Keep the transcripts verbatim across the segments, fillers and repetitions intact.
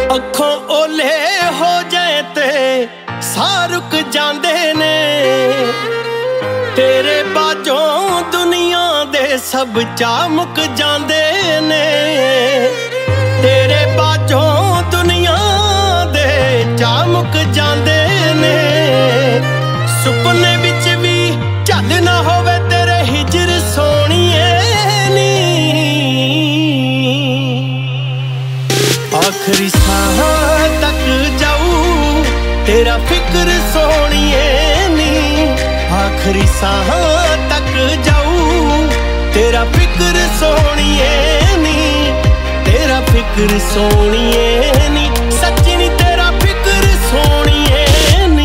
अखों ओले हो जाए ते साह रुक जांदे ने, तेरे बाजों दुनिया दे सब चा मुक जांदे ने, तेरे बाजों दुनिया दे चा मुक जांदे ने। सुपने विच भी झल ना होवे तेरे हिजर सोहणीए नी, आखरी साह तक जाऊं तेरा फिक्र सोहणीए नी, आखरी साह तक जाऊं तेरा फिक्र सोहणीए नी, तेरा फिक्र सोहणीए नी, सच्ची नी तेरा फिक्र सोहणीए नी।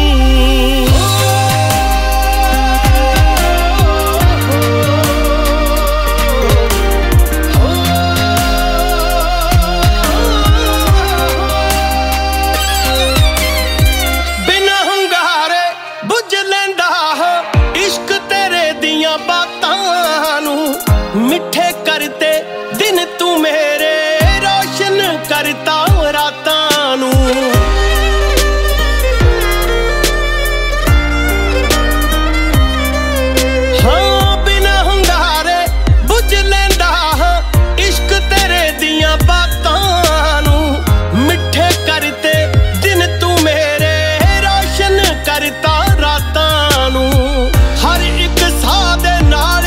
मिठे करते दिन तू मेरे रोशन करता रातां नू, हाँ बिना hunगारे बुझ लैंदा इश्क तेरे दियां बातां नू। मिठे करते दिन तू मेरे रोशन करता रातां नू, हर एक साह दे नाल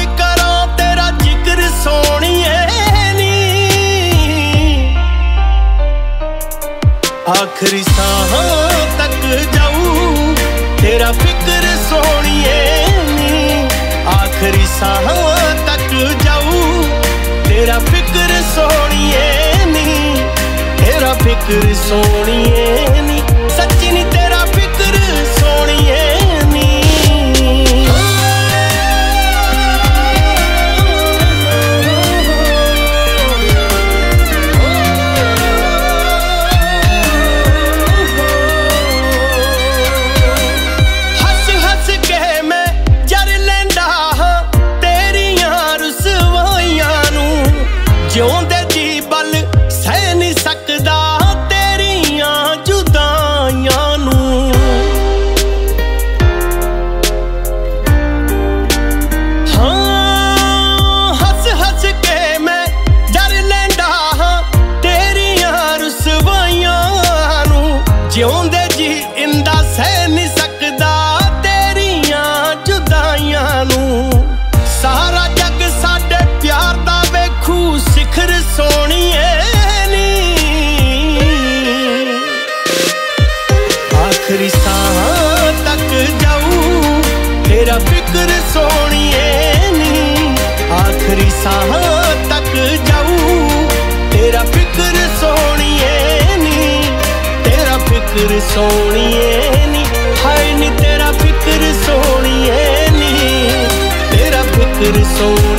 आखरी साह तक जाऊं तेरा फिक्र सोहणीए नी, आखरी साह तक जाऊं तेरा फिक्र सोहणीए नी, तेरा फिक्र सोहणीए नी, सच्ची नी तेरा फिक्र सोहणीए नी। ਜਿਉਂਦੇ ਜੀ ਬਲ ਸਹਿ ਨਹੀਂ ਸਕਦਾ ਤੇਰੀਆਂ ਜੁਦਾਈਆਂ ਨੂੰ, ਹਾਂ ਹੱਸ ਹੱਸ ਕੇ ਮੈਂ ਜਰ ਲੈਂਦਾ ਹਾਂ ਤੇਰੀਆਂ ਰੁਸਵਾਈਆਂ ਨੂੰ, ਜਿਉਂਦੇ ਜੀ ਇੰਦਾ ਸਹਿ ਨਹੀਂ ਸਕਦਾ ਤੇਰੀਆਂ ਜੁਦਾਈਆਂ ਨੂੰ। ਸਾਰਾ ਜੱਗ ਸਾਡੇ ਪਿਆਰ ਦਾ ਵੇਖੂ ਸਿਖਰ सोहणीए नी, आखरी साह तक जाऊं तेरा फिक्र सोहणीए नी, आखरी साह तक जाऊं तेरा फिक्र सोहणीए नी, तेरा फिक्र सोहणीए नी, हाय नी तेरा फिक्र सोहणीए नी, तेरा फिक्र सोहणीए।